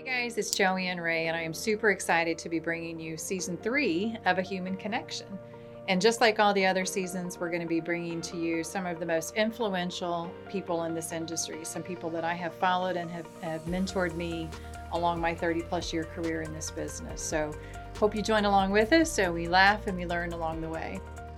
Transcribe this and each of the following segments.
Hey guys, it's Joanne Ray, and I am super excited to be bringing you season 3 of A Human Connection. And just like all the other seasons, we're going to be bringing to you some of the most influential people in this industry, some people that I have followed and have mentored me along my 30 plus year career in this business. So, hope you join along with us so we laugh and we learn along the way.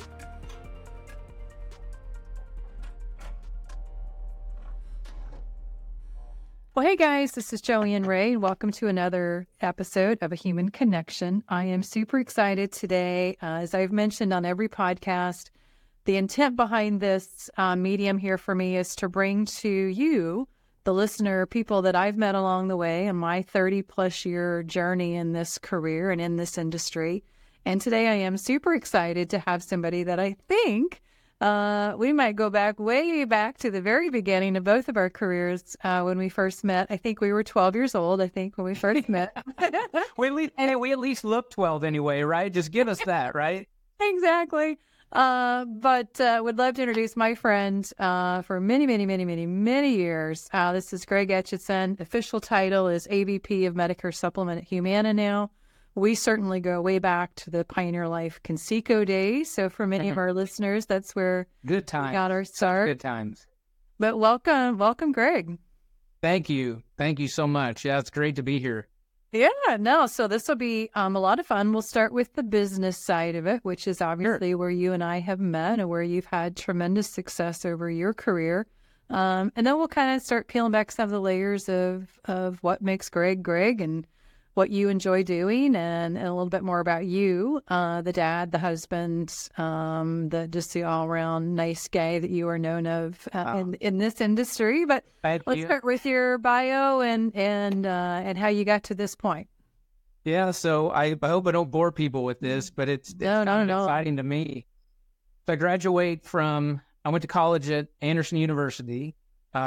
Well, hey guys, this is Joanne Ray, and welcome to another episode of A Human Connection. I am super excited today. As I've mentioned on every podcast, the intent behind this medium here for me is to bring to you, the listener, people that I've met along the way in my 30 plus year journey in this career and in this industry. And today I am super excited to have somebody that I think we might go way back to the very beginning of both of our careers when we first met. I think we were 12 years old, when we first met. we at least look 12 anyway, right? Just give us that, right? Exactly. But would love to introduce my friend for many years. This is Greg Etchison. Official title is AVP of Medicare Supplement at Humana now. We certainly go way back to the Pioneer Life Conseco days. So for many of our listeners, that's where we got our start. Good times. But welcome, Greg. Thank you so much. Yeah, it's great to be here. Yeah, no. So this will be a lot of fun. We'll start with the business side of it, which is obviously where you and I have met and where you've had tremendous success over your career. And then we'll kind of start peeling back some of the layers of what makes Greg and what you enjoy doing and a little bit more about you, the dad, the husband, just the all-around nice guy that you are known of in this industry. But let's start with your bio and how you got to this point. Yeah, so I hope I don't bore people with this, but it's exciting to me. So I went to college at Anderson University.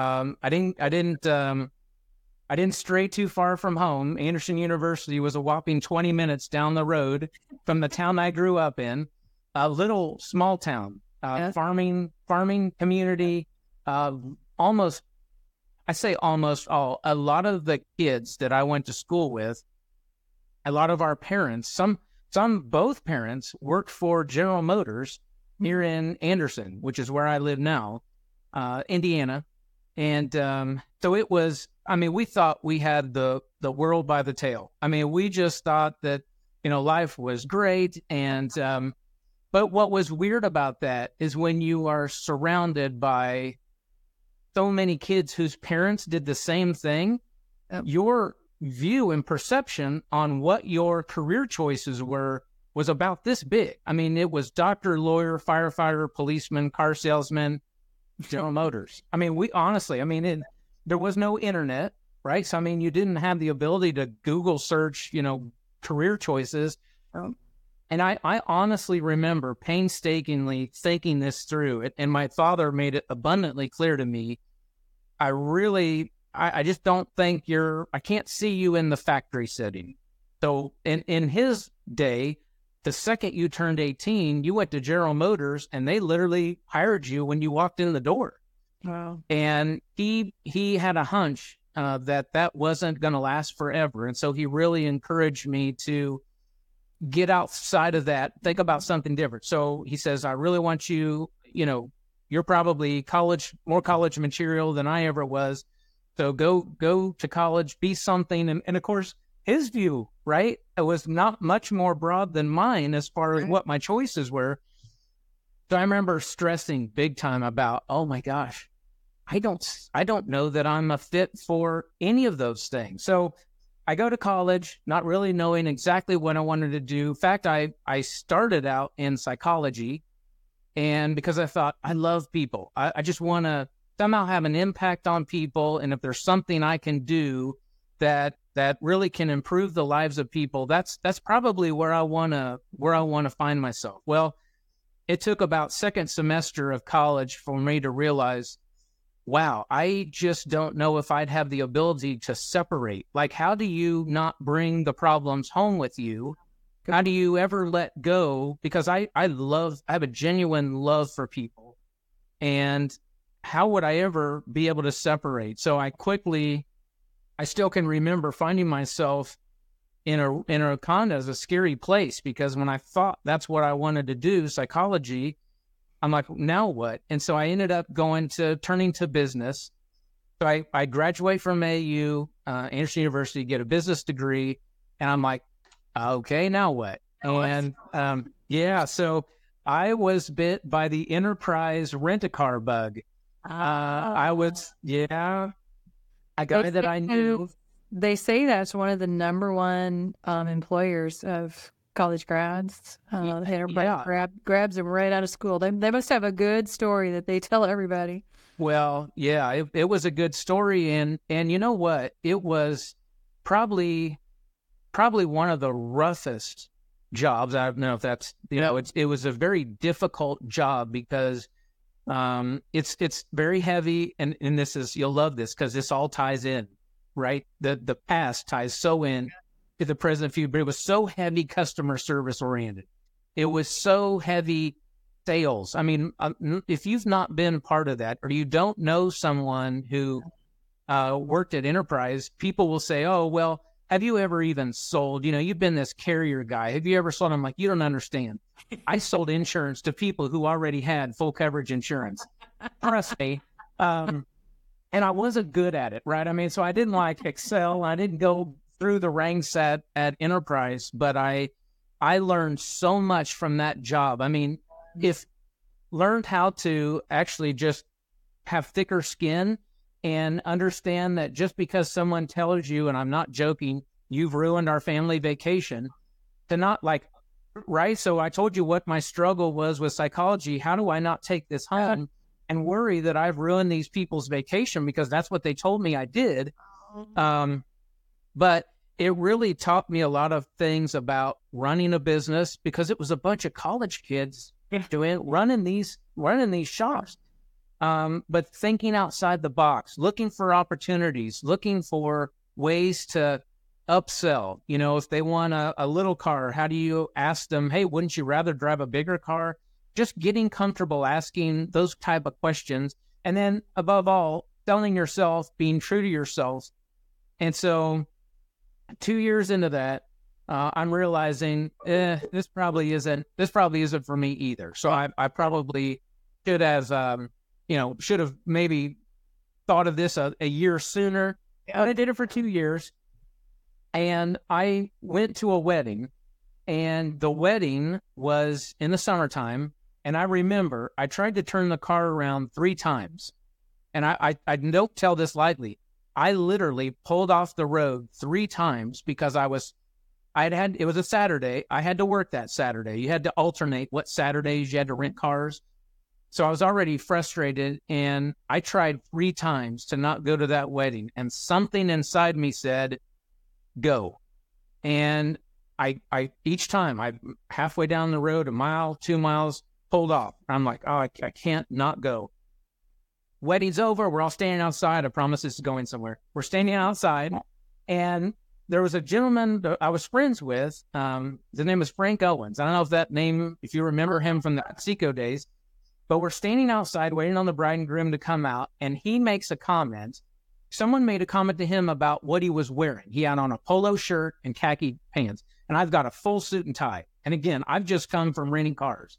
I didn't stray too far from home. Anderson University was a whopping 20 minutes down the road from the town I grew up in, a little small town, farming community. A lot of the kids that I went to school with, a lot of our parents, both parents worked for General Motors here in Anderson, which is where I live now, Indiana. And so it was, we thought we had the world by the tail. We just thought that, life was great. And but what was weird about that is when you are surrounded by so many kids whose parents did the same thing, your view and perception on what your career choices were was about this big. It was doctor, lawyer, firefighter, policeman, car salesman, General Motors. There was no internet, right? So, you didn't have the ability to Google search, career choices. And I honestly remember painstakingly thinking this through, and my father made it abundantly clear to me. I just don't think I can't see you in the factory setting. So in his day, the second you turned 18, you went to General Motors and they literally hired you when you walked in the door. Wow. And he had a hunch that wasn't going to last forever. And so he really encouraged me to get outside of that, think about something different. So he says, I really want you, you're probably more college material than I ever was. So go to college, be something. And of course, his view, right, it was not much more broad than mine as far as what my choices were. So I remember stressing big time about, oh my gosh, I don't know that I'm a fit for any of those things. So I go to college, not really knowing exactly what I wanted to do. In fact, I started out in psychology, and because I thought I love people, I just want to somehow have an impact on people. And if there's something I can do that really can improve the lives of people, that's probably where I want to find myself. Well, it took about second semester of college for me to realize, wow, I just don't know if I'd have the ability to separate. Like, how do you not bring the problems home with you? How do you ever let go? Because I have a genuine love for people. And how would I ever be able to separate? So I quickly I still can remember finding myself in a kind of a scary place, because when I thought that's what I wanted to do, psychology, I'm like, now what? And so I ended up turning to business. So I graduate from AU, Anderson University, get a business degree, and I'm like, okay, now what? And so I was bit by the enterprise rent-a-car bug. I got that I knew. They say that's one of the number one employers of college grads. Everybody grabs them right out of school. They must have a good story that they tell everybody. Well, yeah, it was a good story, and you know what? It was probably one of the roughest jobs. I don't know if that's it was a very difficult job, because it's very heavy, and this is, you'll love this because this all ties in, right? The past ties so in to the present future, but it was so heavy customer service oriented. It was so heavy sales. I mean, if you've not been part of that, or you don't know someone who worked at Enterprise, people will say, oh, well, have you ever even sold? You've been this carrier guy. Have you ever sold? I'm like, you don't understand. I sold insurance to people who already had full coverage insurance. Trust me. And I wasn't good at it, right? I mean, so I didn't like Excel. I didn't go through the ranks at Enterprise, but I learned so much from that job. I mean, learned how to actually just have thicker skin and understand that just because someone tells you, and I'm not joking, you've ruined our family vacation, to not like, right? So I told you what my struggle was with psychology. How do I not take this home and worry that I've ruined these people's vacation, because that's what they told me I did. But it really taught me a lot of things about running a business, because it was a bunch of college kids running these shops. But thinking outside the box, looking for opportunities, looking for ways to upsell. If they want a little car, how do you ask them, hey, wouldn't you rather drive a bigger car? Just getting comfortable asking those type of questions. And then above all, telling yourself, being true to yourself. And so 2 years into that, I'm realizing this probably isn't for me either. So I probably should have maybe thought of this a year sooner. But I did it for 2 years, and I went to a wedding, and the wedding was in the summertime. And I remember I tried to turn the car around 3 times, and I don't tell this lightly. I literally pulled off the road 3 times because it was a Saturday. I had to work that Saturday. You had to alternate what Saturdays you had to rent cars. So I was already frustrated, and I tried 3 times to not go to that wedding, and something inside me said, go. And I each time, I halfway down the road, 1 mile, 2 miles, pulled off. I'm like, oh, I can't not go. Wedding's over. We're all standing outside. I promise this is going somewhere. We're standing outside, and there was a gentleman that I was friends with. His name was Frank Owens. I don't know if you remember him from the Seco days, but we're standing outside waiting on the bride and groom to come out, and he makes a comment. Someone made a comment to him about what he was wearing. He had on a polo shirt and khaki pants, and I've got a full suit and tie. And again, I've just come from renting cars.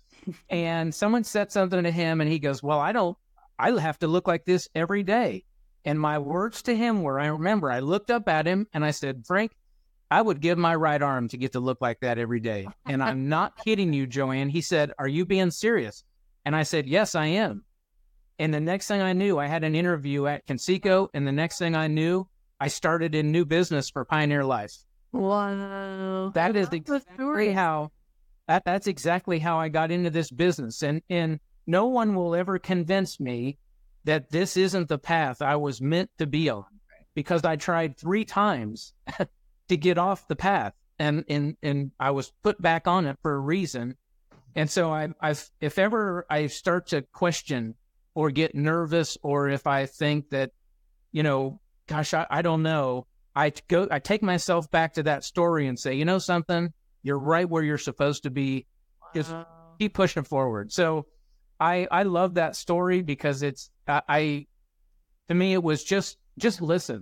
And someone said something to him, and he goes, well, I have to look like this every day. And my words to him were, I remember I looked up at him and I said, Frank, I would give my right arm to get to look like that every day. And I'm not kidding you, Joanne. He said, are you being serious? And I said, yes, I am. And the next thing I knew, I had an interview at Conseco. And the next thing I knew, I started in new business for Pioneer Life. Wow. That is exactly how that's exactly how I got into this business. And no one will ever convince me that this isn't the path I was meant to be on, because I tried 3 times to get off the path, and I was put back on it for a reason. And so if ever I start to question or get nervous, or if I think that, gosh, I don't know, I take myself back to that story and say, you know something, you're right where you're supposed to be. Just keep pushing forward. So I love that story, because to me, it was just listen,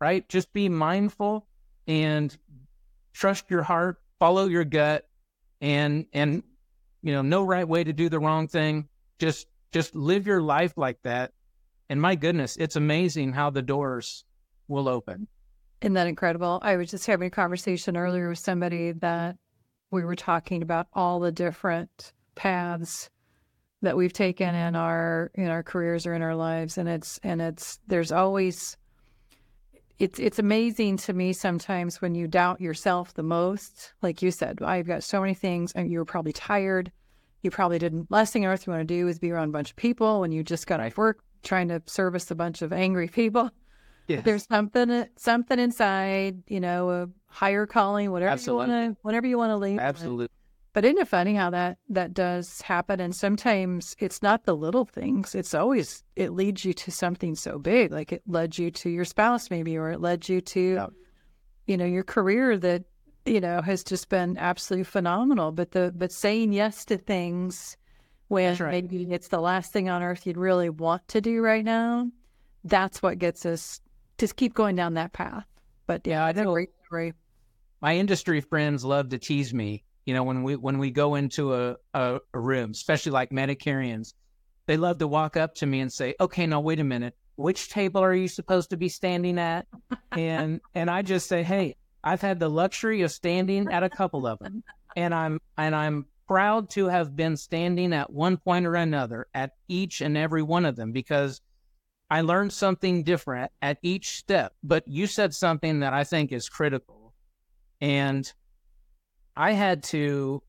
right? Just be mindful and trust your heart, follow your gut, and no right way to do the wrong thing. Just live your life like that. And my goodness, it's amazing how the doors will open. Isn't that incredible? I was just having a conversation earlier with somebody that we were talking about all the different paths that we've taken in our careers or in our lives, and there's always it's amazing to me sometimes when you doubt yourself the most. Like you said, I've got so many things, and you were probably tired. You probably didn't. Last thing on earth you want to do is be around a bunch of people when you just got off work trying to service a bunch of angry people. Yes. There's something inside, a higher calling, whatever you want to leave. Absolutely. But isn't it funny how that does happen? And sometimes it's not the little things. It leads you to something so big. Like it led you to your spouse maybe, or it led you to, your career that, has just been absolutely phenomenal. But saying yes to things when maybe it's the last thing on earth you'd really want to do right now, that's what gets us to keep going down that path. But yeah, it's a great story. My industry friends love to tease me. When we go into a room, especially like Medicarians, they love to walk up to me and say, "Okay, now wait a minute. Which table are you supposed to be standing at?" And I just say, "Hey, I've had the luxury of standing at a couple of them, and I'm proud to have been standing at one point or another at each and every one of them, because I learned something different at each step." But you said something that I think is critical, and I had to.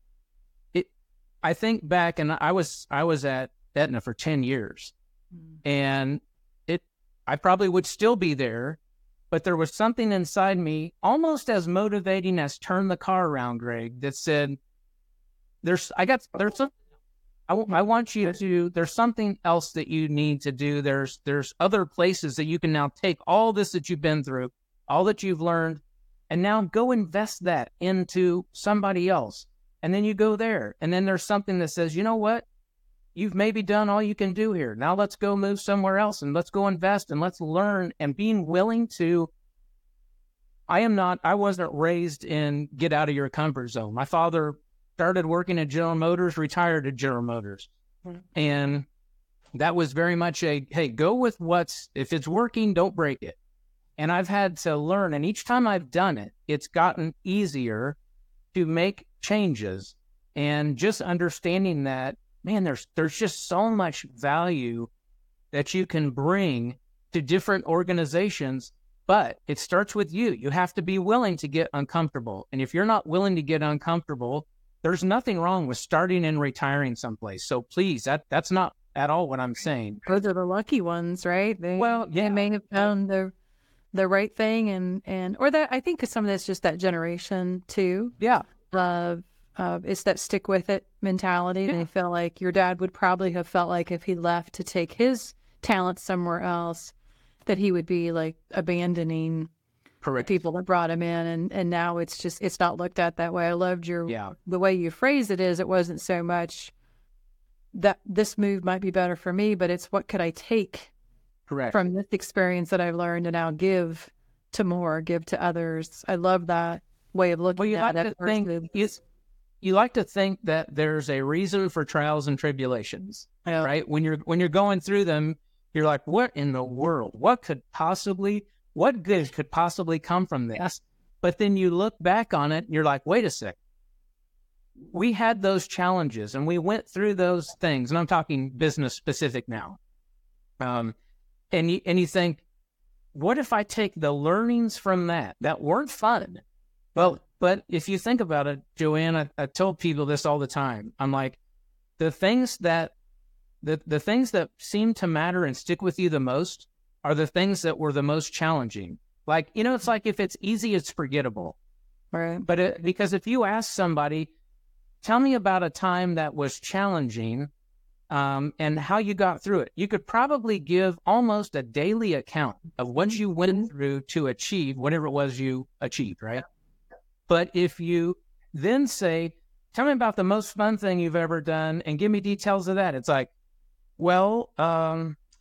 I think back, and I was at Aetna for 10 years, and I probably would still be there, but there was something inside me, almost as motivating as turn the car around, Greg, that said, there's something else that you need to do. There's other places that you can now take all this that you've been through, all that you've learned, and now go invest that into somebody else. And then you go there, and then there's something that says, you know what? You've maybe done all you can do here. Now let's go move somewhere else, and let's go invest, and let's learn, and being willing to. I wasn't raised in get out of your comfort zone. My father started working at General Motors, retired at General Motors. And that was very much hey, go with if it's working, don't break it. And I've had to learn, and each time I've done it, it's gotten easier to make changes. And just understanding that, man, there's just so much value that you can bring to different organizations, but it starts with you. You have to be willing to get uncomfortable. And if you're not willing to get uncomfortable, there's nothing wrong with starting and retiring someplace. So please, that's not at all what I'm saying. Those are the lucky ones, right? They may have found the right thing, or that, I think some of that's just that generation too. Yeah. It's that stick with it mentality. Yeah. They feel like your dad would probably have felt like if he left to take his talent somewhere else, that he would be like abandoning the people that brought him in. And now it's not looked at that way. I loved the way you phrase it is, it wasn't so much that this move might be better for me, but it's what could I take from this experience that I've learned and now give to others. I love that way of looking at it. You like to think that there's a reason for trials and tribulations, right? When you're going through them, you're like, what in the world? What good could possibly come from this? But then you look back on it and you're like, wait a sec. We had those challenges and we went through those things. And I'm talking business specific now. And you think, what if I take the learnings from that weren't fun? Well, but if you think about it, Joanne, I told people this all the time. I'm like, the things that seem to matter and stick with you the most are the things that were the most challenging. Like, it's like if it's easy, it's forgettable. Right. But because if you ask somebody, tell me about a time that was challenging and how you got through it, you could probably give almost a daily account of what you went through to achieve whatever it was you achieved, right? But if you then say, tell me about the most fun thing you've ever done and give me details of that, it's like, well,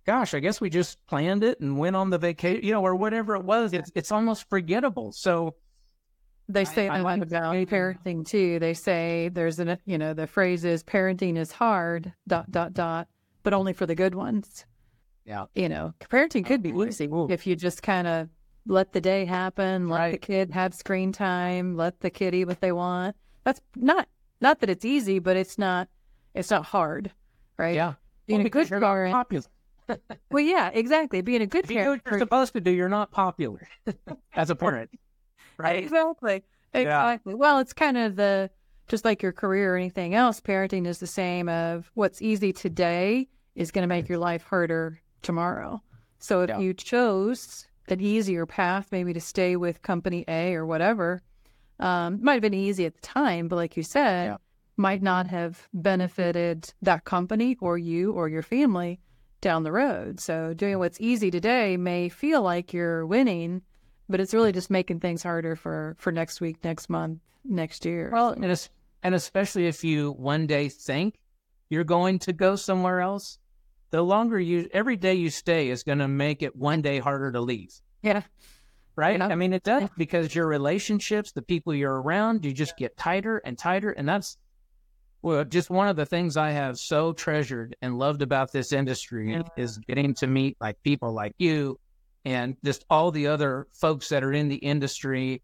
gosh, I guess we just planned it and went on the vacation, or whatever it was. It's almost forgettable. So they say a lot about parenting too. They say there's the phrase is parenting is hard, ... but only for the good ones. Yeah. Parenting could be easy if you just kind of let the day happen, let the kid have screen time, let the kid eat what they want. That's not that it's easy, but it's not hard, right? Yeah. Being a good parent. Popular. Well, yeah, exactly. Being a good parent. You're supposed to do, you're not popular as a parent. Right. Exactly. Yeah. Well, it's kind of just like your career or anything else, parenting is the same of what's easy today is going to make your life harder tomorrow. So if you chose an easier path, maybe to stay with company A or whatever, might have been easy at the time, but like you said, might not have benefited that company or you or your family down the road. So doing what's easy today may feel like you're winning, but it's really just making things harder for next week, next month, next year. Well, and especially if you one day think you're going to go somewhere else, the longer every day you stay is going to make it one day harder to leave. Yeah. Right? I mean, it does, because your relationships, the people you're around, you just get tighter and tighter. And that's just one of the things I have so treasured and loved about this industry is getting to meet like people like you and just all the other folks that are in the industry.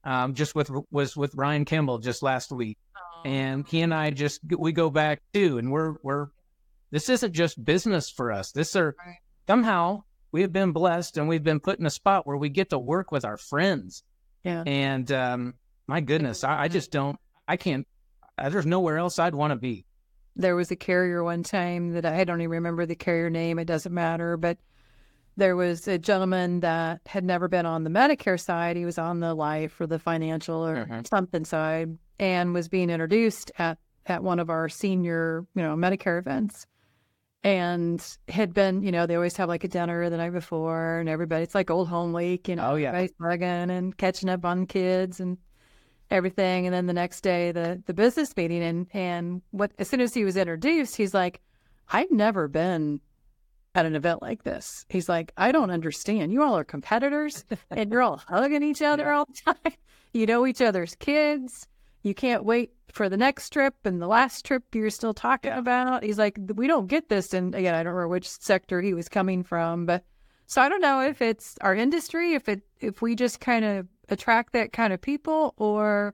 Was with Ryan Kimball just last week. And he and I we go back too. And this isn't just business for us. Somehow we have been blessed and we've been put in a spot where we get to work with our friends. Yeah. And my goodness, I can't, there's nowhere else I'd want to be. There was a carrier one time that I don't even remember the carrier name. It doesn't matter. But there was a gentleman that had never been on the Medicare side. He was on the life or the financial or something side and was being introduced at one of our senior, Medicare events. And had been, they always have like a dinner the night before and everybody, it's like old home week, everybody's hugging and catching up on kids and everything. And then the next day, the business meeting and as soon as he was introduced, he's like, I've never been at an event like this. He's like, I don't understand. You all are competitors and you're all hugging each other all the time. You know each other's kids. You can't wait for the next trip and the last trip you're still talking about. He's like, we don't get this. And again, I don't remember which sector he was coming from, but so I don't know if it's our industry, if we just kind of attract that kind of people or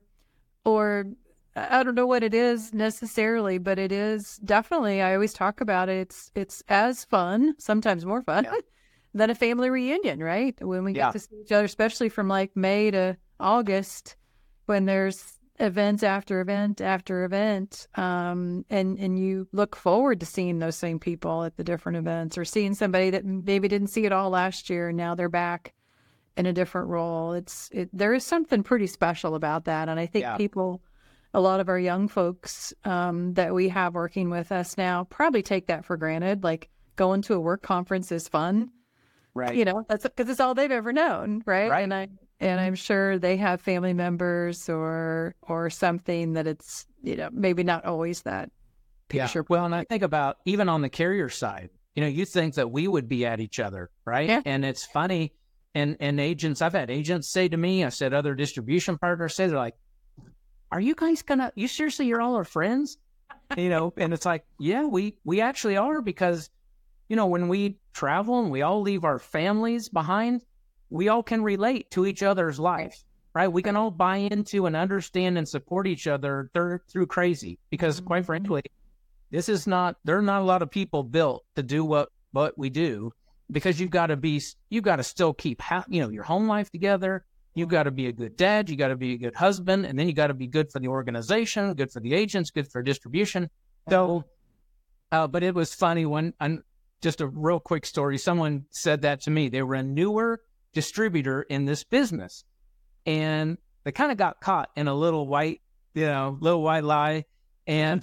I don't know what it is necessarily, but it is definitely, I always talk about it. It's as fun, sometimes more fun than a family reunion, right? When we get to see each other, especially from like May to August, when there's event after event after event, and you look forward to seeing those same people at the different events or seeing somebody that maybe didn't see it all last year and now they're back in a different role. There is something pretty special about that. And I think a lot of our young folks that we have working with us now probably take that for granted. Like going to a work conference is fun. Right. That's because it's all they've ever known. Right. And I'm sure they have family members or something that it's, maybe not always that picture. Yeah. Well, and I think about even on the carrier side, you think that we would be at each other. Right. Yeah. And it's funny. And agents, I've had agents say to me, I said other distribution partners say, they're like, are you guys you seriously, you're all our friends? And it's like, yeah, we actually are, because, when we travel and we all leave our families behind, we all can relate to each other's life, right? We can all buy into and understand and support each other through crazy, because quite frankly, there are not a lot of people built to do what we do, because you've got to still keep, your home life together. You've got to be a good dad. You got to be a good husband. And then you got to be good for the organization, good for the agents, good for distribution. So, but it was funny just a real quick story. Someone said that to me. They were a newer distributor in this business, and they kind of got caught in a little white lie. And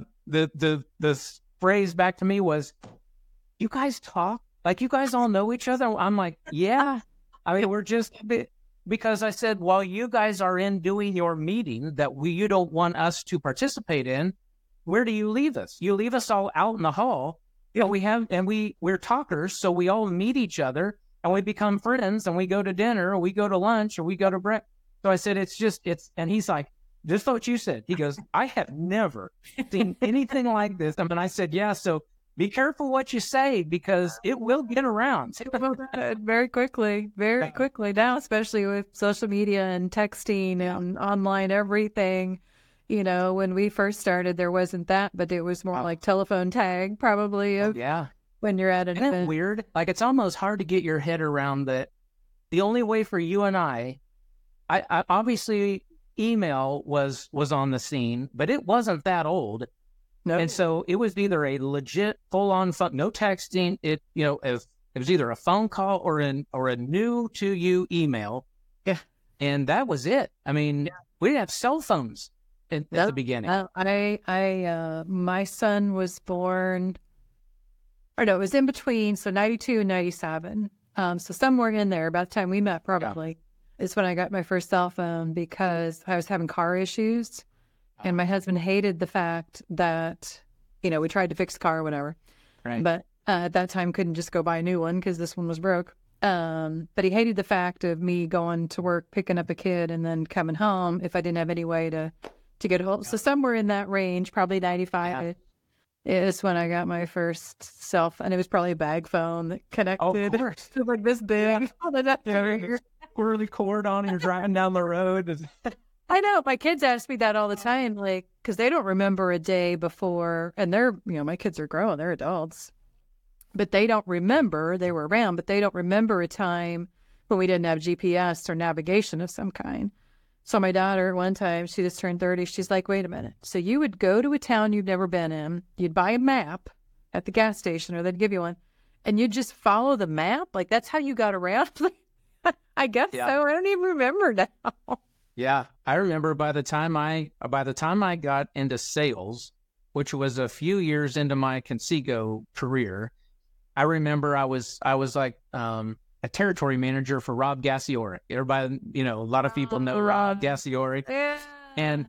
the phrase back to me was, you guys talk like you guys all know each other. I'm like, yeah. I mean, we're just, because I said, while you guys are in doing your meeting that you don't want us to participate in, where do you leave us? You leave us all out in the hall we're talkers, so we all meet each other and we become friends and we go to dinner or we go to lunch or we go to breakfast. So I said, and he's like, just what you said. He goes, I have never seen anything like this. And I said, yeah, so be careful what you say because it will get around. Very quickly now, especially with social media and texting and online everything. You know, when we first started, there wasn't that, but it was more like telephone tag, probably. When you're at an event. Isn't it weird? Like, it's almost hard to get your head around that. The only way for you and I obviously email was on the scene, but it wasn't that old. No. And so it was either a legit full-on phone, no texting. It was either a phone call or a new to you email. Yeah. And that was it. I mean, we didn't have cell phones at the beginning. My son was born, or no, it was in between. So 92 and 97. So somewhere in there, about the time we met, probably is when I got my first cell phone because I was having car issues. And my husband hated the fact that, we tried to fix the car or whatever. Right. But at that time, couldn't just go buy a new one because this one was broke. But he hated the fact of me going to work, picking up a kid, and then coming home if I didn't have any way to get home. So somewhere in that range, probably 95 is when I got my first cell phone. And it was probably a bag phone that connected. Oh, of course. It was like this big. Squirrely cord on and you're driving down the road. I know. My kids ask me that all the time, like, because they don't remember a day before, and they're, my kids are grown, they're adults, but they don't remember, they were around, but they don't remember a time when we didn't have GPS or navigation of some kind. So my daughter, one time, she just turned 30, she's like, wait a minute. So you would go to a town you've never been in, you'd buy a map at the gas station, or they'd give you one, and you'd just follow the map? Like, that's how you got around? I guess so. I don't even remember now. Yeah, I remember by the time I got into sales, which was a few years into my Conseco career, I remember I was like a territory manager for Rob Gassiori. Everybody, a lot of people know Rob Gassiori. Yeah. And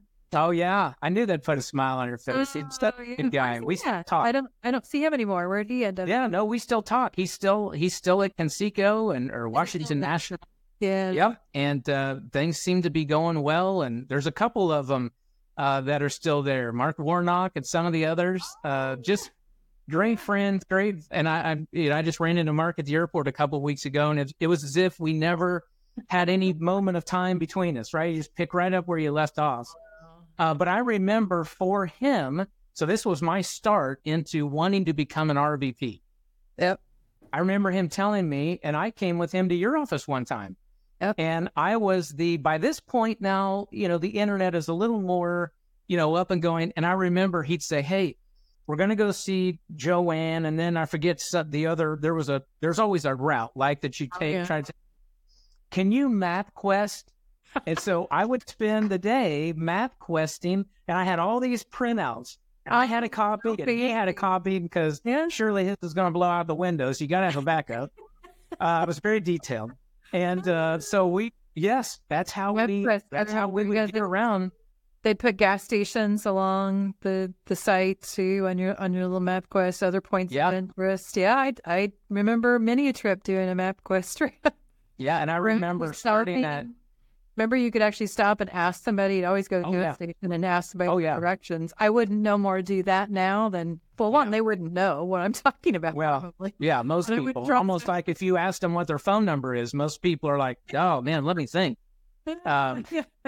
I knew that put a smile on your face. He's a good guy. We still talk. I don't see him anymore. Where'd he end up? Yeah, no, we still talk. He's still at Conseco or Washington National. Yeah. Yep. And things seem to be going well. And there's a couple of them that are still there. Mark Warnock and some of the others. Just great friends, great. And I just ran into Mark at the airport a couple of weeks ago, and it was as if we never had any moment of time between us, right? You just pick right up where you left off. But I remember for him, so this was my start into wanting to become an RVP. Yep. I remember him telling me, and I came with him to your office one time. Yep. And I was by this point now, the internet is a little more, up and going. And I remember he'd say, hey, we're going to go see Joanne. And then I forget the other, there's always a route like that you take. Can you map quest? And so I would spend the day map questing, and I had all these printouts. I had a copy, and he had a copy because surely his is going to blow out the window, so you got to have a backup. It was very detailed. And so that's how we would get around. They'd put gas stations along the site too on your little MapQuest, other points of interest. Yeah, I remember many a trip doing a MapQuest trip. Yeah, and I remember starting at. Remember, you could actually stop and ask somebody. You'd always go to the gas station and ask somebody directions. I wouldn't no more do that now than, one, they wouldn't know what I'm talking about. Well, probably. Yeah, most people. Almost like if you asked them what their phone number is, most people are like, oh, man, let me think. I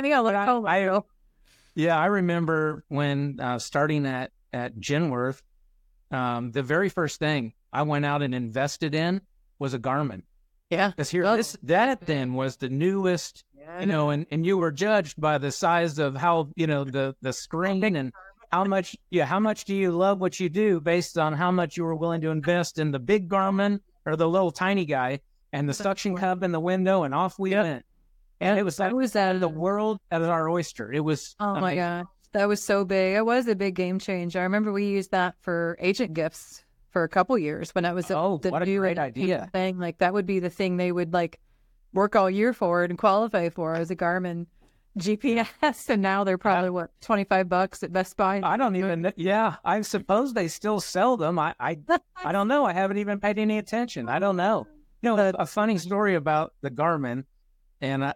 remember when starting at Genworth, the very first thing I went out and invested in was a Garmin. Yeah. Because that then was the newest, and you were judged by the size of how, the screen and how much do you love what you do based on how much you were willing to invest in the big Garmin or the little tiny guy and the suction cup in the window, and off we went. And it was the world at our oyster. It was amazing. My God. That was so big. It was a big game changer. I remember we used that for agent gifts for a couple years when it was what a great idea thing. Like that would be the thing they would like work all year for and qualify for as a Garmin. GPS, and now they're probably what, $25 at Best Buy. I don't even. Yeah, I suppose they still sell them. I don't know. I haven't even paid any attention. I don't know. You know, a funny story about the Garmin, and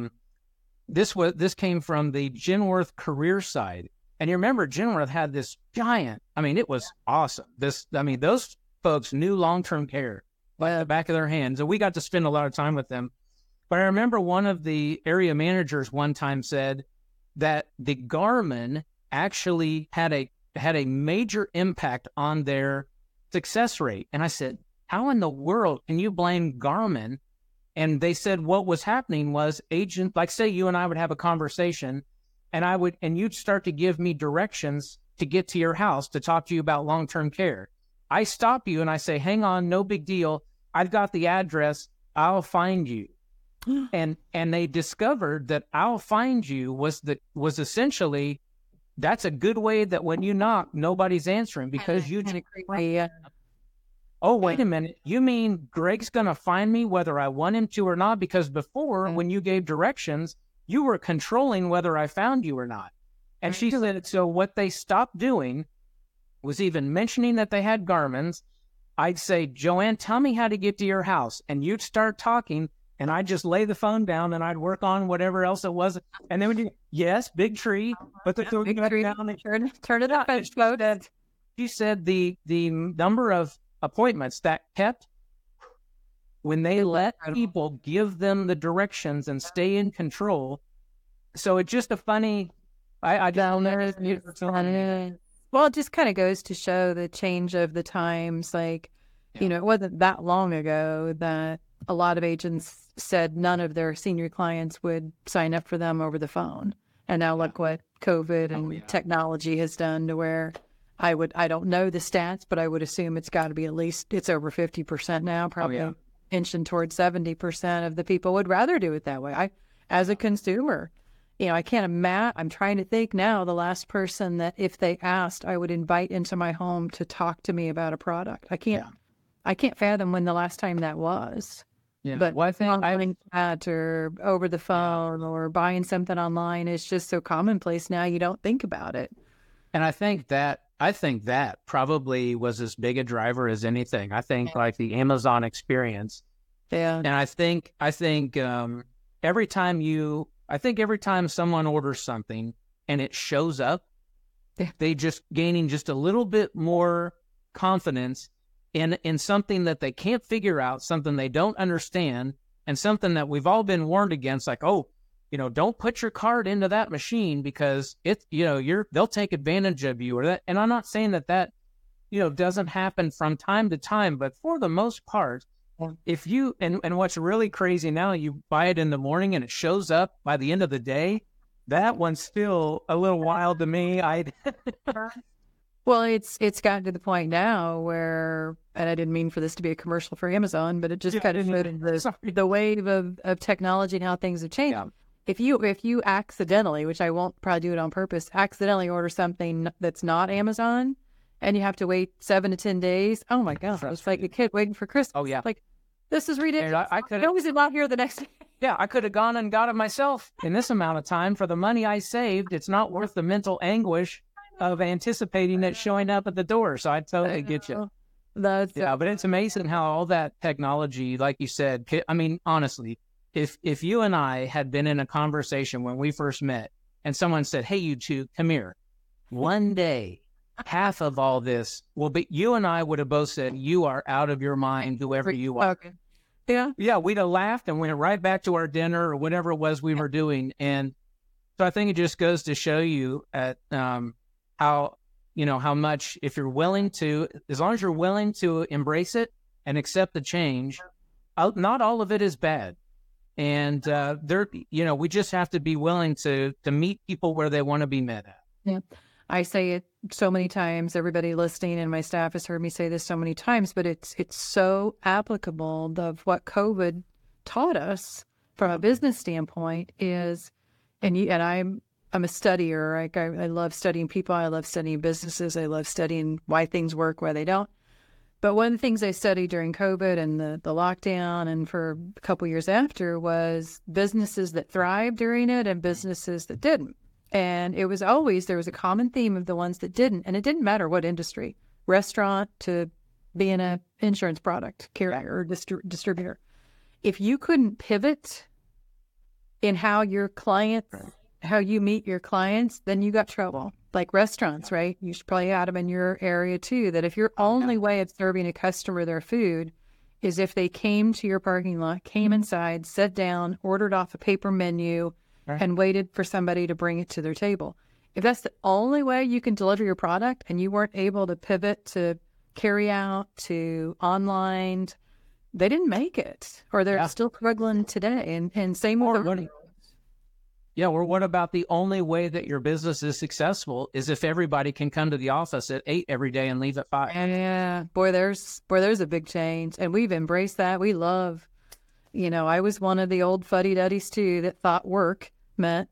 this came from the Genworth career side. And you remember Genworth had this giant. I mean, it was awesome. Those folks knew long-term care by the back of their hands, and we got to spend a lot of time with them. But I remember one of the area managers one time said that the Garmin actually had a major impact on their success rate. And I said, how in the world can you blame Garmin? And they said what was happening was agent, like say you and I would have a conversation, and you'd start to give me directions to get to your house to talk to you about long-term care. I stop you and I say, hang on, no big deal. I've got the address. I'll find you. And they discovered that I'll find you was essentially, that's a good way that when you knock, nobody's answering because you just, oh, wait a minute. You mean Greg's going to find me whether I want him to or not? Because before, when you gave directions, you were controlling whether I found you or not. And she said, so what they stopped doing was even mentioning that they had Garmins. I'd say, Joanne, tell me how to get to your house. And you'd start talking, and I'd just lay the phone down, and I'd work on whatever else it was. And then yes, big tree, but the big tree down and turn it up. She said the number of appointments that kept when they let people give them the directions and stay in control. So it's just a funny. I down there. Well, it just kind of goes to show the change of the times. Like, it wasn't that long ago that a lot of agents said none of their senior clients would sign up for them over the phone. And now look what COVID and technology has done to where I don't know the stats, but I would assume it's got to be at least, it's over 50% now, probably inching towards 70% of the people would rather do it that way. As a consumer, I can't imagine. I'm trying to think now, the last person that if they asked, I would invite into my home to talk to me about a product. I can't fathom when the last time that was. Yeah. But online chat or over the phone or buying something online is just so commonplace now. You don't think about it. And I think that probably was as big a driver as anything. I think like the Amazon experience. Yeah. And I think every time someone orders something and it shows up, they just gaining just a little bit more confidence in something that they can't figure out, something they don't understand, and something that we've all been warned against, like, don't put your card into that machine because they'll take advantage of you or that. And I'm not saying that doesn't happen from time to time, but for the most part, if you, and what's really crazy now, you buy it in the morning and it shows up by the end of the day, that one's still a little wild to me. Well, it's gotten to the point now where, and I didn't mean for this to be a commercial for Amazon, but it just kind of showed the wave of technology and how things have changed. Yeah. If you accidentally, which I won't probably do it on purpose, accidentally order something that's not Amazon, and you have to wait 7 to 10 days, oh my God, it's like a kid waiting for Christmas. Oh yeah, like this is ridiculous. I could always not here the next day. Yeah, I could have gone and got it myself in this amount of time for the money I saved. It's not worth the mental anguish of anticipating it showing up at the door. So I totally get you. But it's amazing how all that technology, like you said, I mean, honestly, if you and I had been in a conversation when we first met and someone said, hey, you two, come here. One day, half of all this will be, you and I would have both said, you are out of your mind, whoever you are. Okay. Yeah. Yeah, we'd have laughed and went right back to our dinner or whatever it was we were doing. And so I think it just goes to show you at how much, if you're willing to, as long as you're willing to embrace it and accept the change, not all of it is bad. And we just have to be willing to meet people where they want to be met at. Yeah. I say it so many times. Everybody listening and my staff has heard me say this so many times, but it's so applicable of what COVID taught us from a business standpoint is, and I'm a studier. Like I love studying people. I love studying businesses. I love studying why things work, why they don't. But one of the things I studied during COVID and the lockdown and for a couple years after was businesses that thrived during it and businesses that didn't. And it was always, there was a common theme of the ones that didn't. And it didn't matter what industry, restaurant to being an insurance product carrier or distributor. If you couldn't pivot in how your clients, how you meet your clients, then you got trouble. Like restaurants, right? You should probably add them in your area too, that if your only way of serving a customer their food is if they came to your parking lot, came inside, sat down, ordered off a paper menu, and waited for somebody to bring it to their table. If that's the only way you can deliver your product and you weren't able to pivot to carry out, to online, they didn't make it, or they're still struggling today. And same with the Yeah, or what about the only way that your business is successful is if everybody can come to the office at 8 every day and leave at 5? Yeah, boy, there's a big change, and we've embraced that. We love, I was one of the old fuddy-duddies too that thought work meant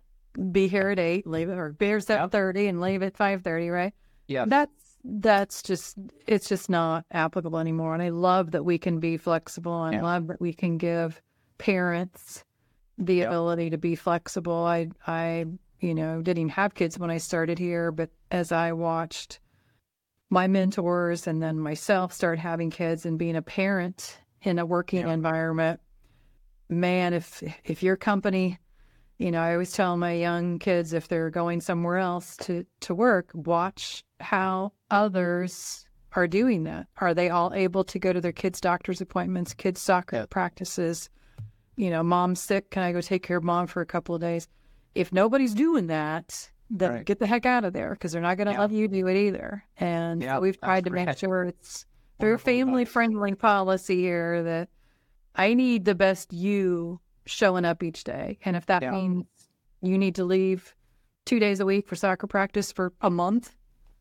be here at 8, leave it, or be here at 7:30 and leave at 5:30, right? Yeah, that's just, it's just not applicable anymore. And I love that we can be flexible. I love that we can give parents the ability to be flexible. I didn't even have kids when I started here, but as I watched my mentors and then myself start having kids and being a parent in a working environment, man, if your company, I always tell my young kids, if they're going somewhere else to work, watch how others are doing that. Are they all able to go to their kids' doctor's appointments, kids' soccer practices? Mom's sick. Can I go take care of mom for a couple of days? If nobody's doing that, then get the heck out of there, because they're not going to let you do it either. And we've tried to make sure it's through a family-friendly policy here that I need the best you showing up each day. And if that means you need to leave 2 days a week for soccer practice for a month,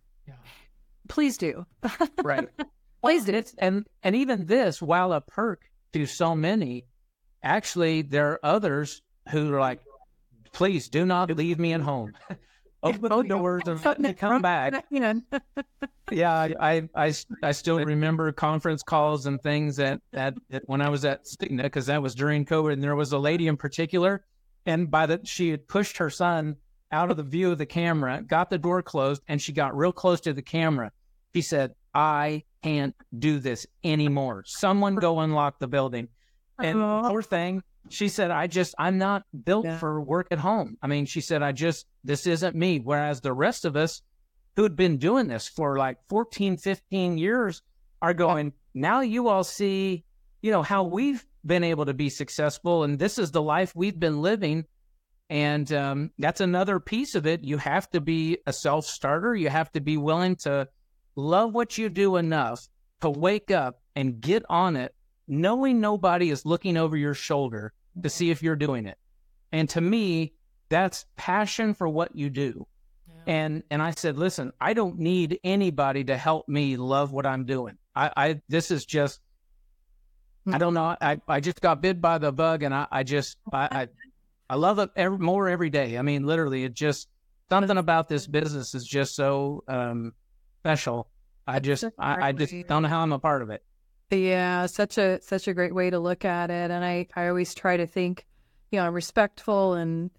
please do. Right. Please do. And even this, while a perk to so many, actually, there are others who are like, please do not leave me at home. Open the doors and let me come back. I still remember conference calls and things that when I was at Cigna, because that was during COVID, and there was a lady in particular, and she had pushed her son out of the view of the camera, got the door closed, and she got real close to the camera. She said, I can't do this anymore. Someone go unlock the building. And poor thing, she said, I'm not built for work at home. I mean, she said, this isn't me. Whereas the rest of us who had been doing this for like 14, 15 years are going, now you all see, how we've been able to be successful. And this is the life we've been living. And that's another piece of it. You have to be a self-starter. You have to be willing to love what you do enough to wake up and get on it, knowing nobody is looking over your shoulder to see if you're doing it. And to me, that's passion for what you do. And I said, listen, I don't need anybody to help me love what I'm doing. This is just, I don't know. I just got bit by the bug, and I love it more every day. I mean, literally, it just, something about this business is just so special. I just don't know how I'm a part of it. Yeah, such a great way to look at it. And I always try to think, I'm respectful and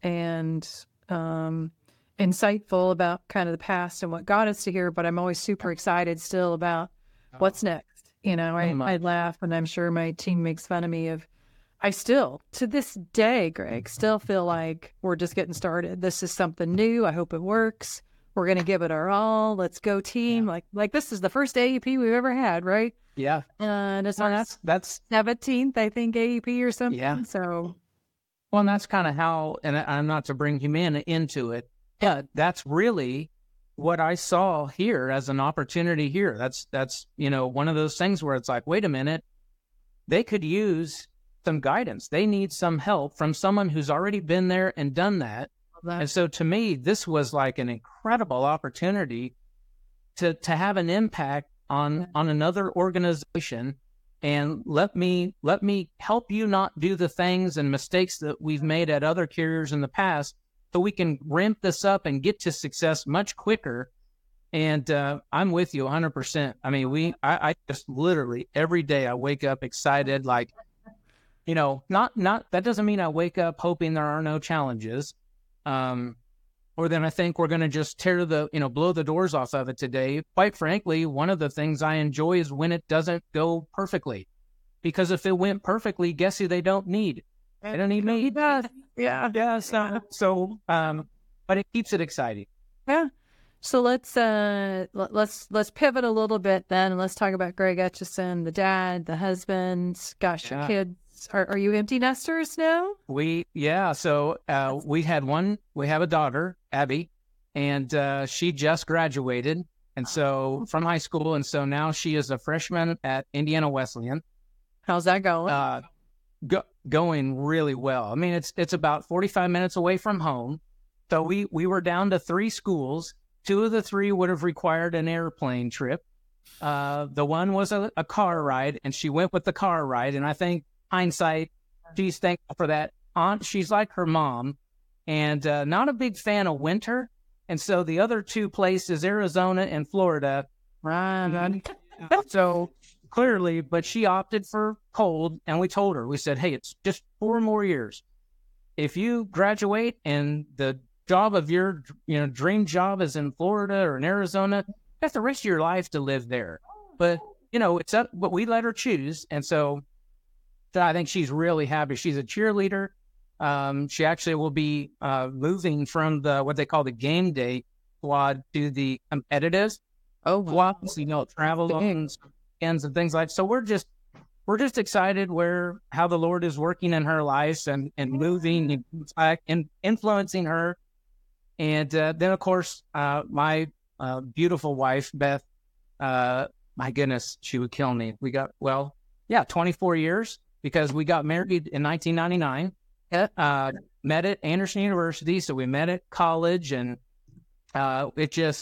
insightful about kind of the past and what got us to here, but I'm always super excited still about what's next. I laugh, and I'm sure my team makes fun of me I still, to this day, Greg, still feel like we're just getting started. This is something new. I hope it works. We're going to give it our all. Let's go team. Like this is the first AEP we've ever had, right? Yeah. And it's that's 17th, I think, AEP or something. Yeah. So, well, and that's kind of how, and I'm not to bring Humana into it, but that's really what I saw here as an opportunity here. That's one of those things where it's like, wait a minute, they could use some guidance. They need some help from someone who's already been there and done that. And so to me, this was like an incredible opportunity to have an impact on another organization, and let me help you not do the things and mistakes that we've made at other carriers in the past, so we can ramp this up and get to success much quicker. And I'm with you 100%. I mean, I just literally every day I wake up excited, like, not that doesn't mean I wake up hoping there are no challenges. Or then I think we're going to just blow the doors off of it today. Quite frankly, one of the things I enjoy is when it doesn't go perfectly. Because if it went perfectly, guess who they don't need? They don't need me. Yeah. But it keeps it exciting. Yeah. So let's pivot a little bit then, and let's talk about Greg Etchison, the dad, the husband. Gosh, your kids. Are you empty nesters now? So we have a daughter, Abby, and she just graduated, and so from high school, and so now she is a freshman at Indiana Wesleyan. How's that going? Going really well. I mean, it's about 45 minutes away from home. So we were down to 3 schools. 2 of the 3 would have required an airplane trip. The one was a car ride, and she went with the car ride. And I think hindsight, she's thankful for that. She's like her mom, and not a big fan of winter. And so the other 2 places, Arizona and Florida, right? So clearly, but she opted for cold, and we told her, we said, hey, it's just 4 more years. If you graduate and the job of your dream job is in Florida or in Arizona, you have the rest of your life to live there. But it's up, but we let her choose. And so I think she's really happy. She's a cheerleader. She actually will be moving from what they call the game day squad to the competitive squads, travel loans and things like that. So we're just excited how the Lord is working in her life and moving and influencing her. And then, of course, my beautiful wife, Beth, my goodness, she would kill me. We got, 24 years because we got married in 1999. Met at Anderson University. So we met at college, and I'm just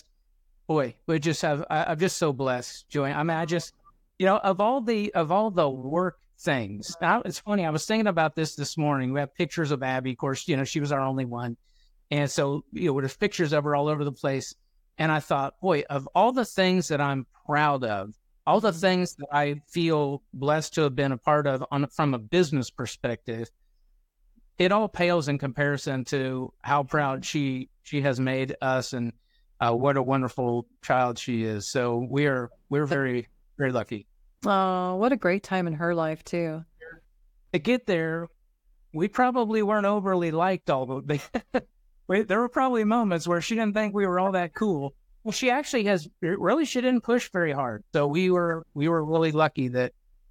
so blessed, Joy. I mean, of all the work things, it's funny. I was thinking about this morning. We have pictures of Abby. Of course, she was our only one. And so, there's pictures of her all over the place. And I thought, boy, of all the things that I'm proud of, all the things that I feel blessed to have been a part of from a business perspective, it all pales in comparison to how proud she has made us, and what a wonderful child she is. So we're very, very lucky. Oh, what a great time in her life too. To get there, we probably weren't overly liked there were probably moments where she didn't think we were all that cool. Well, she actually she didn't push very hard. So we were really lucky that,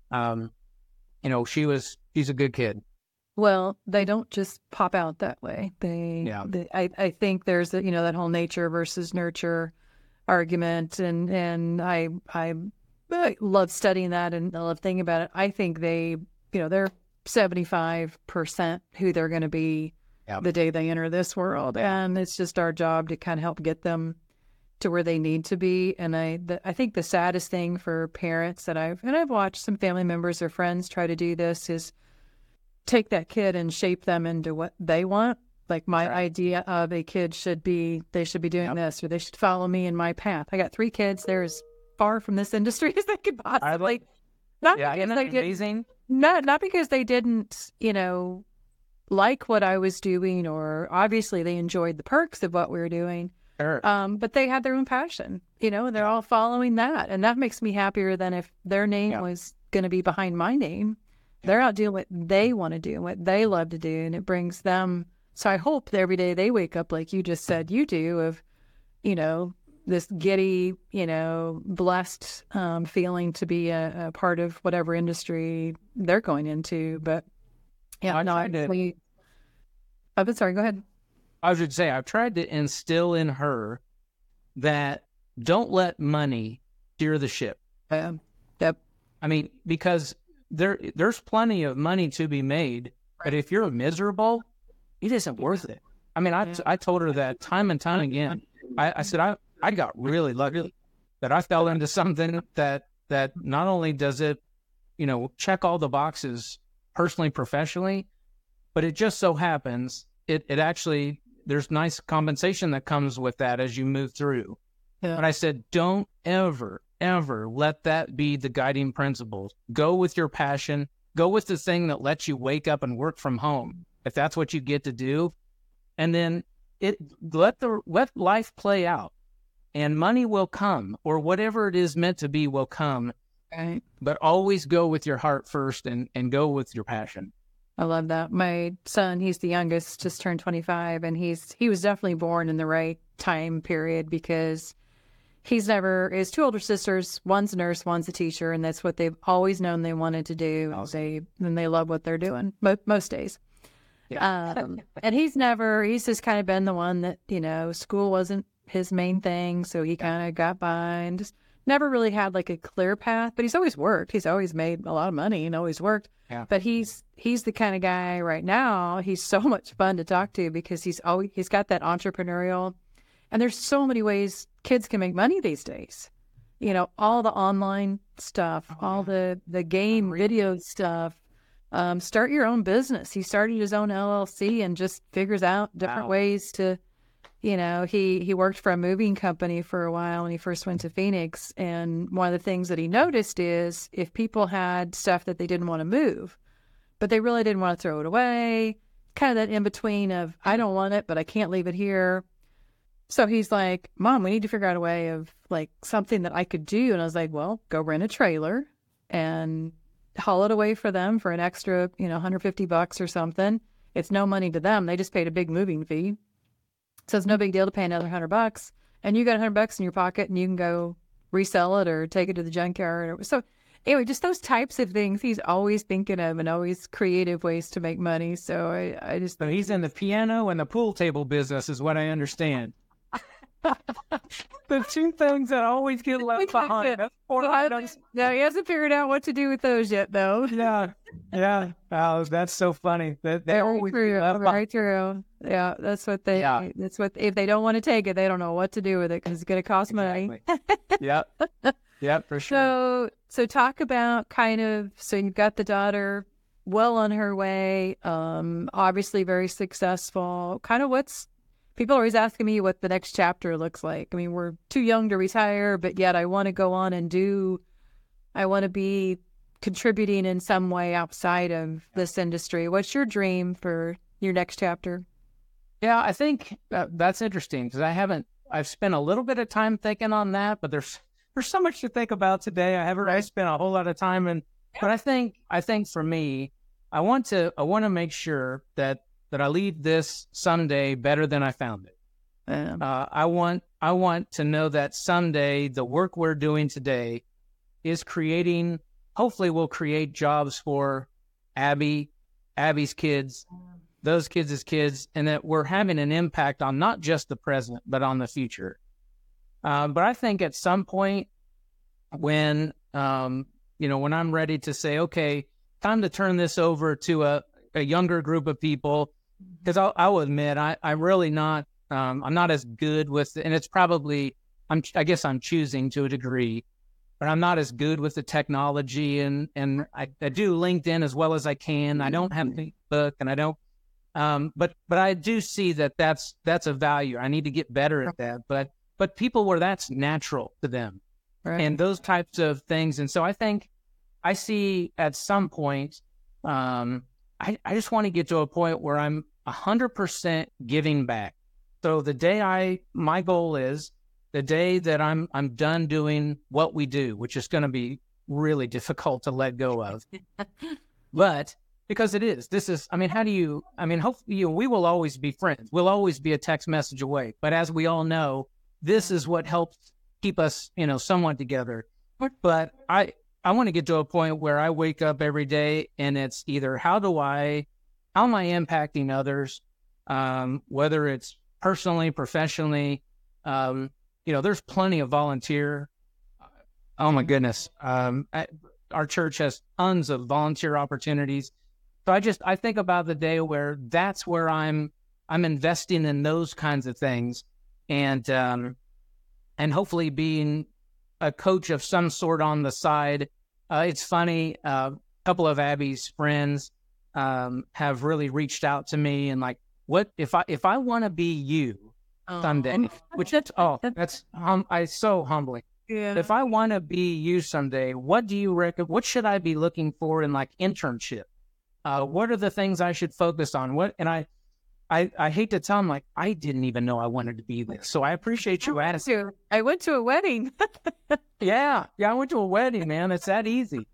she's a good kid. Well, they don't just pop out that way. I think there's that whole nature versus nurture argument, and I love studying that, and I love thinking about it. I think they're 75% who they're going to be the day they enter this world, and it's just our job to kind of help get them to where they need to be. And I think the saddest thing for parents that I've watched some family members or friends try to do this is take that kid and shape them into what they want. Like my idea of a kid they should be doing this, or they should follow me in my path. I got 3 kids. They're as far from this industry as they could possibly. Amazing. Not because they didn't, like what I was doing, or obviously they enjoyed the perks of what we were doing. Sure. But they had their own passion, and they're all following that. And that makes me happier than if their name was going to be behind my name. They're out doing what they want to do, what they love to do, and it brings them. So I hope that every day they wake up, like you just said you do, of, this giddy, blessed feeling to be a part of whatever industry they're going into. But I'm sorry, go ahead. I was going to say, I've tried to instill in her that don't let money steer the ship. Yep. I mean, because there's plenty of money to be made, but if you're miserable, it isn't worth it. I mean, I told her that time and time again. I said, I got really lucky that I fell into something that not only does it, check all the boxes personally, professionally, but it just so happens it actually, there's nice compensation that comes with that as you move through. Yeah. But I said, don't ever, ever let that be the guiding principles. Go with your passion. Go with the thing that lets you wake up and work from home, if that's what you get to do. And then let life play out, and money will come, or whatever it is meant to be will come. Right. But always go with your heart first, and go with your passion. I love that. My son, he's the youngest, just turned 25, and he was definitely born in the right time period, because his two older sisters, one's a nurse, one's a teacher, and that's what they've always known they wanted to do. Awesome. They love what they're doing most days. Yeah. And he's just kind of been the one that, school wasn't his main thing. So he kind of got by and just never really had like a clear path, but he's always worked. He's always made a lot of money and always worked. Yeah. But he's the kind of guy right now, he's so much fun to talk to, because he's got that entrepreneurial, and there's so many ways kids can make money these days. All the online stuff, all the game video stuff. Start your own business. He started his own LLC and just figures out different ways to, he worked for a moving company for a while when he first went to Phoenix. And one of the things that he noticed is if people had stuff that they didn't want to move, but they really didn't want to throw it away, kind of that in between of, I don't want it, but I can't leave it here. So he's like, Mom, we need to figure out a way of like something that I could do. And I was like, well, go rent a trailer and haul it away for them for an extra, $150 or something. It's no money to them. They just paid a big moving fee. So it's no big deal to pay another $100, and you got $100 in your pocket, and you can go resell it or take it to the junkyard. So anyway, just those types of things he's always thinking of, and always creative ways to make money. So I just... So he's in the piano and the pool table business is what I understand. The two things that always get left behind. No, he hasn't figured out what to do with those yet, though. Yeah. Oh, that's so funny. They always right through. Yeah, that's what they. Yeah. That's what, if they don't want to take it, they don't know what to do with it, because it's going to cost money. Yeah, for sure. So talk about so you've got the daughter well on her way. Obviously very successful. People are always asking me what the next chapter looks like. I mean, we're too young to retire, but yet I want to go on and I want to be contributing in some way outside of this industry. What's your dream for your next chapter? Yeah, I think that's interesting, because I've spent a little bit of time thinking on that, but there's so much to think about today. I haven't really spent a whole lot of time but I think for me, I want to make sure that I leave this someday better than I found it. I want to know that someday the work we're doing today is hopefully will create jobs for Abby's kids, those kids' kids, and that we're having an impact on not just the present, but on the future. But I think at some point when I'm ready to say, okay, time to turn this over to a younger group of people, because I'll admit I'm really not, I'm not as good with, and it's probably, I guess I'm choosing to a degree, but I'm not as good with the technology, and I do LinkedIn as well as I can. I don't have Facebook, and I don't, but I do see that's a value. I need to get better at that, but people where that's natural to them, right, and those types of things. And so I think I see at some point, I just want to get to a point where I'm 100% giving back. So my goal is the day that I'm done doing what we do, which is going to be really difficult to let go of. But because hopefully we will always be friends. We'll always be a text message away. But as we all know, this is what helps keep us, somewhat together. But I want to get to a point where I wake up every day and it's either how am I impacting others, whether it's personally, professionally. There's plenty of volunteer. Oh my goodness. Our church has tons of volunteer opportunities. So I think about the day where that's where I'm investing in those kinds of things, and hopefully being a coach of some sort on the side. It's funny. A couple of Abby's friends have really reached out to me and like, what if I want to be you? someday, which is, I so humbling. Yeah. If I want to be you someday, what do you reckon? What should I be looking for in like internship? What are the things I should focus on? I hate to tell them, like, I didn't even know I wanted to be this. So I appreciate you asking. I went to a wedding. Yeah, I went to a wedding, man. It's that easy.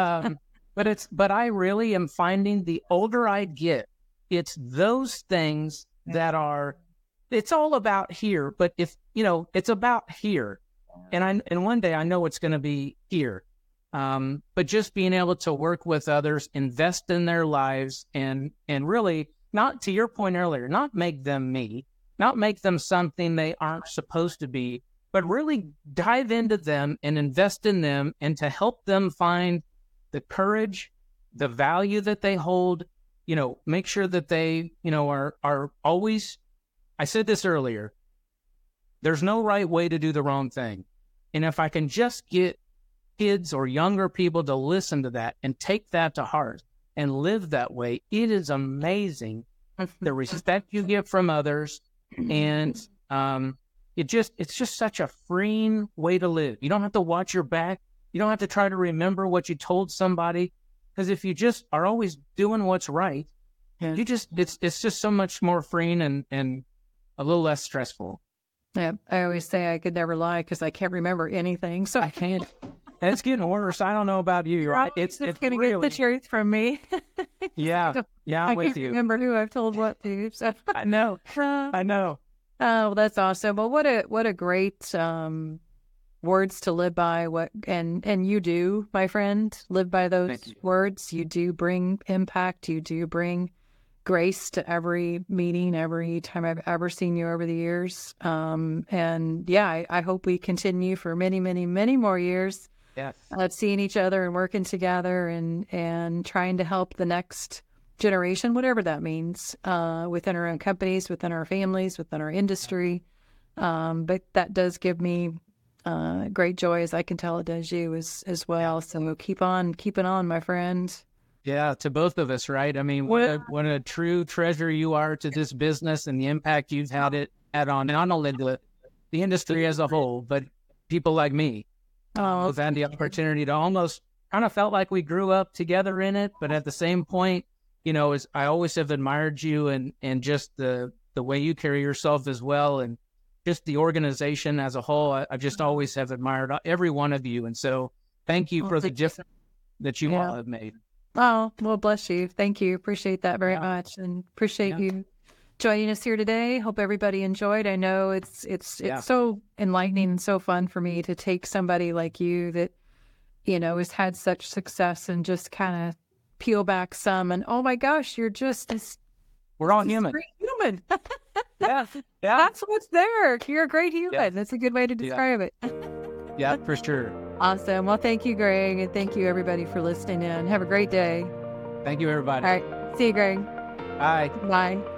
But I really am finding the older I get, it's those things that are, it's all about here, but it's about here. And one day I know it's going to be here. But just being able to work with others, invest in their lives, and really, not, to your point earlier, not make them me, not make them something they aren't supposed to be, but really dive into them and invest in them, and to help them find the courage, the value that they hold, make sure that they, are always, I said this earlier, there's no right way to do the wrong thing. And if I can just get kids or younger people to listen to that and take that to heart and live that way, it is amazing the respect you get from others. And it's just such a freeing way to live. You don't have to watch your back. You don't have to try to remember what you told somebody, because if you just are always doing what's right, it's just so much more freeing and a little less stressful. Yeah, I always say I could never lie because I can't remember anything, so I can't. And it's getting worse. I don't know about you, right? It's going to really... get the truth from me. Yeah, I'm with you. I can't remember who I've told what to. So. I know. Oh, well, that's awesome. Well, what a great words to live by. And you do, my friend, live by those words. You do bring impact. You do bring grace to every meeting, every time I've ever seen you over the years. And yeah, I hope we continue for many, many, many more years. Yes. Seeing each other and working together and trying to help the next generation, whatever that means, within our own companies, within our families, within our industry. But that does give me great joy, as I can tell it does you as well. So keep on keeping on, my friend. Yeah, to both of us, right? I mean, what a true treasure you are to this business and the impact you've had on not only the industry as a whole, but people like me. Who've had the opportunity to almost kind of felt like we grew up together in it, but at the same point, as I always have admired you and just the way you carry yourself as well, and just the organization as a whole. I just always have admired every one of you, and so thank you for the difference that you all have made. Oh, well, bless you. Thank you. Appreciate that very much, and appreciate you joining us here today. Hope everybody enjoyed. I know it's so enlightening and so fun for me to take somebody like you that, has had such success and just kind of peel back some and, oh my gosh, you're just this. We're all human. Great human. Yeah. That's what's there. You're a great human. Yeah. That's a good way to describe it. Yeah, for sure. Awesome. Well, thank you, Greg, and thank you, everybody, for listening in. Have a great day. Thank you, everybody. All right. See you, Greg. Bye. Bye.